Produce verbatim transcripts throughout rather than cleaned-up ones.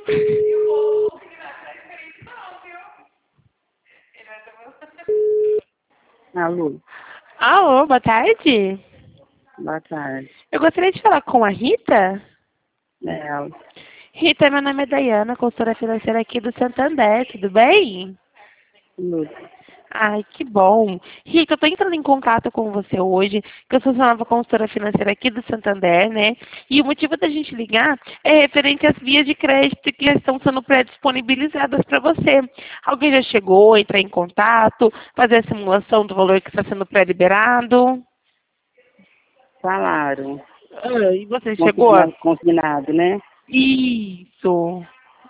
Alô, Alô, boa tarde. boa tarde. Eu gostaria de falar com a Rita. É, ela- Rita, meu nome é Dayana, consultora financeira aqui do Santander, tudo bem? Lu- Ai, que bom. Rita, eu tô entrando em contato com você hoje, que eu sou sua nova consultora financeira aqui do Santander, né? E o motivo da gente ligar é referente às vias de crédito que já estão sendo pré-disponibilizadas para você. Alguém já chegou a entrar em contato, fazer a simulação do valor que está sendo pré-liberado? falaram. Ah, e você chegou? Consignado, consignado, né? Isso.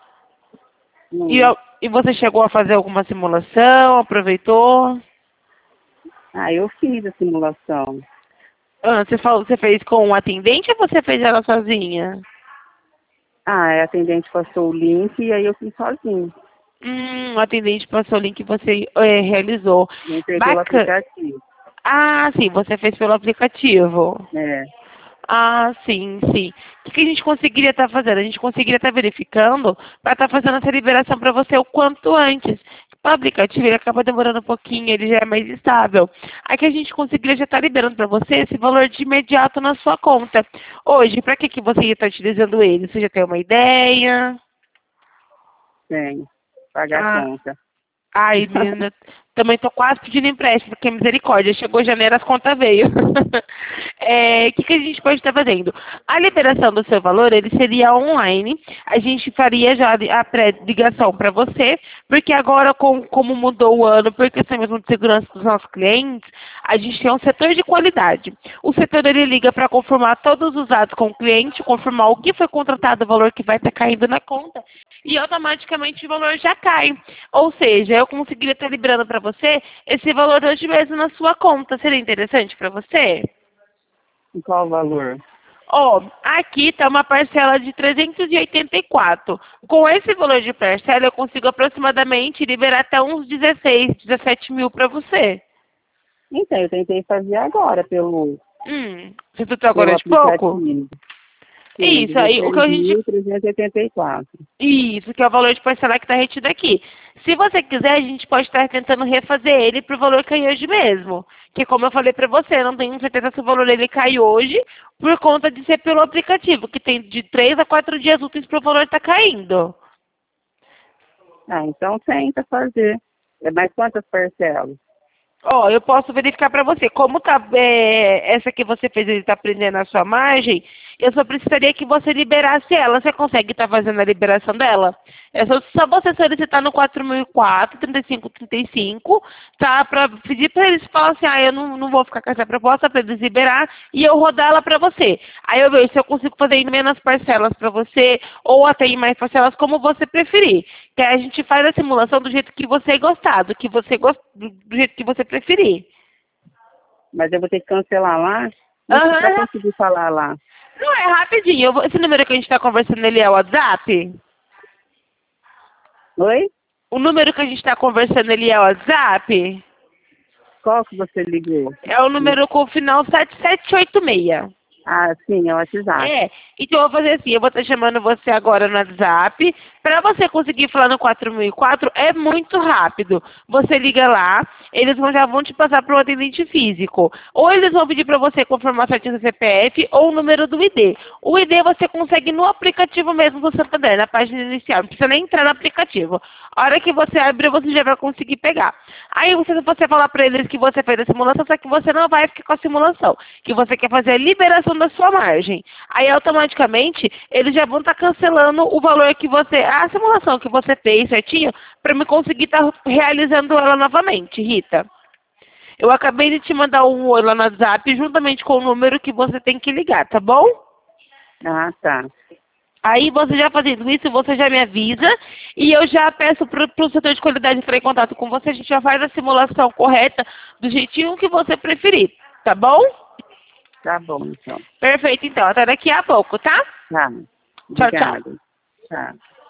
E, Hum. eu- e você chegou a fazer alguma simulação? Aproveitou? Ah, eu fiz a simulação. Ah, você falou, você fez com um atendente ou você fez ela sozinha? Ah, a atendente passou o link e aí eu fiz sozinho. Hum, o atendente passou o link que você eh, realizou. Entrei pelo Bacana. aplicativo. Ah, sim, você fez pelo aplicativo. É, Ah, sim, sim. O que que a gente conseguiria estar fazendo? A gente conseguiria estar verificando para estar fazendo essa liberação para você o quanto antes. O aplicativo ele acaba demorando um pouquinho, ele já é mais estável. Aqui a gente conseguiria já estar liberando para você esse valor de imediato na sua conta. Hoje, para que, que você ia estar utilizando ele? Você já tem uma ideia? tem. Pagar a Ah, conta. ai, menina, também tô quase pedindo empréstimo, porque misericórdia, chegou janeiro, as contas veio. É, o que, que a gente pode estar fazendo? A liberação do seu valor, ele seria online, a gente faria já a pré-ligação para você, porque agora, com, como mudou o ano, por questão mesmo de segurança dos nossos clientes, a gente tem um setor de qualidade. O setor, ele liga para confirmar todos os dados com o cliente, confirmar o que foi contratado, o valor que vai estar caindo na conta, e automaticamente o valor já cai. Ou seja, eu conseguiria estar liberando para você esse valor hoje mesmo na sua conta. Seria interessante para você? E qual o valor? Ó, aqui está uma parcela de trezentos e oitenta e quatro. Com esse valor de parcela, eu consigo aproximadamente liberar até uns dezesseis, dezessete mil para você. Então, eu tentei fazer agora pelo, Hum, você tutou pelo agora de pouco? aplicativo. Sim, Isso, aí o que dezesseis a gente mil trezentos e oitenta e quatro. Isso, que é o valor de parcela que está retido aqui. Se você quiser, a gente pode estar tentando refazer ele para o valor cair hoje mesmo. Que como eu falei para você, eu não tenho certeza se o valor ele cai hoje, por conta de ser pelo aplicativo, que tem de três a quatro dias úteis para o valor estar caindo. Ah, então tenta fazer. É mais quantas parcelas? Ó, eu posso verificar para você. Como tá, é, essa que você fez, ele está prendendo a sua margem, eu só precisaria que você liberasse ela. Você consegue estar fazendo a liberação dela? É só, só você solicitar no quatro mil e quatro, trinta e cinco, trinta e cinco, tá? Para pedir para eles falar assim, ah, eu não, não vou ficar com essa proposta, para eles liberar e eu rodar ela para você. Aí eu vejo se eu consigo fazer em menos parcelas para você ou até em mais parcelas, como você preferir. Que aí a gente faz a simulação do jeito que você gostar, do que você gost... do jeito que você preferir. Mas eu vou ter que cancelar lá? Isso para Aham. conseguir falar lá. Não, é rapidinho. Eu vou- Esse número que a gente está conversando, ele é o WhatsApp? Oi? O número que a gente está conversando, ele é o WhatsApp? Qual que você ligou? É o número com o final sete sete oito seis. Ah, sim, é o WhatsApp. É, então eu vou fazer assim, eu vou estar chamando você agora no WhatsApp. Para você conseguir falar no quatro mil e quatro, é muito rápido. Você liga lá, eles vão, já vão te passar para o atendente físico. Ou eles vão pedir para você confirmar certinho o C P F ou o número do I D. O I D você consegue no aplicativo mesmo do Santander, na página inicial. Não precisa nem entrar no aplicativo. A hora que você abre, você já vai conseguir pegar. Aí você, você falar para eles que você fez a simulação, só que você não vai ficar com a simulação. Que você quer fazer a liberação da sua margem. Aí automaticamente eles já vão estar cancelando o valor que você, a simulação que você fez certinho, para me conseguir estar realizando ela novamente, Rita. Eu acabei de te mandar um oi lá no WhatsApp, juntamente com o número que você tem que ligar, tá bom? Ah, tá. Aí você já fazendo isso, você já me avisa e eu já peço para o setor de qualidade entrar em contato com você. A gente já faz a simulação correta do jeitinho que você preferir, tá bom? Tá bom, então. Perfeito, então. Até daqui a pouco, tá? Tá. Tchau, tchau. Obrigada. Tchau.